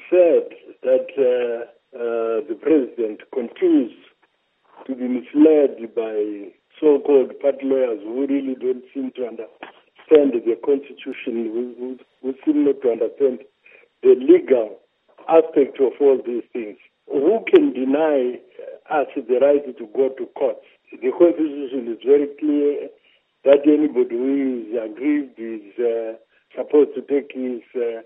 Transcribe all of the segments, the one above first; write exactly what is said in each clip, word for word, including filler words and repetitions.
sad that uh, uh, the president continues to be misled by so-called party lawyers who really don't seem to understand the Constitution, who, who, who seem not to understand the legal aspect of all these things. Who can deny us the right to go to courts? The Constitution is very clear that anybody who is aggrieved is uh, supposed to take his uh,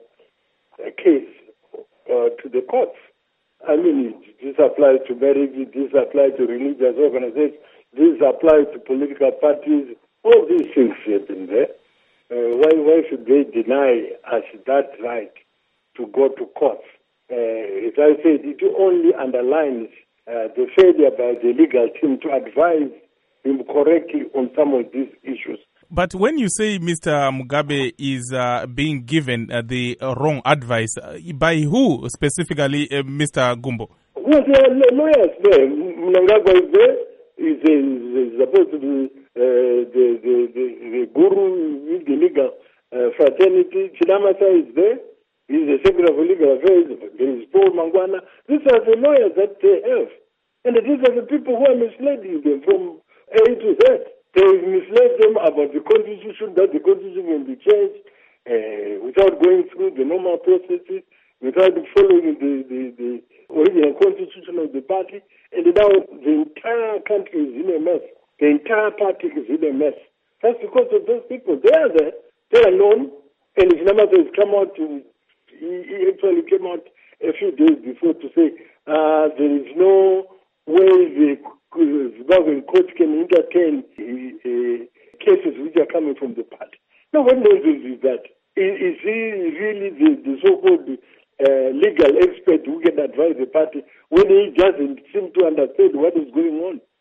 case uh, to the courts. I mean, this applies to marriage, this applies to religious organizations, this applies to political parties. All these things have been there. Uh, why, why should they deny us that right to go to courts? Uh, as I said, it only underlines uh, the failure by the legal team to advise him correctly on some of these issues. But when you say Mister Mugabe is uh, being given uh, the uh, wrong advice, uh, by who specifically, uh, Mister Gumbo? Well, there are lawyers there. Mnangagwa is there. He's, he's supposed to be uh, the, the, the, the guru with the legal uh, fraternity. Chinamasa is there. He's the Secretary of Legal Affairs. There is Paul Mangwana. These are the lawyers that they have. And these are the people who are misleading them from A to Z. They misled them about the Constitution, that the Constitution can be changed uh, without going through the normal processes, without following the, the, the original Constitution of the party. And now the entire country is in a mess. The entire party is in a mess. That's because of those people. They are there. They are known. And if Namasa has come out to, he, he actually came out a few days before to say uh, there is no way the Zimbabwean courts can entertain uh, cases which are coming from the party. No one knows is that. Is, is he really the, the so-called uh, legal expert who can advise the party when he doesn't seem to understand what is going on?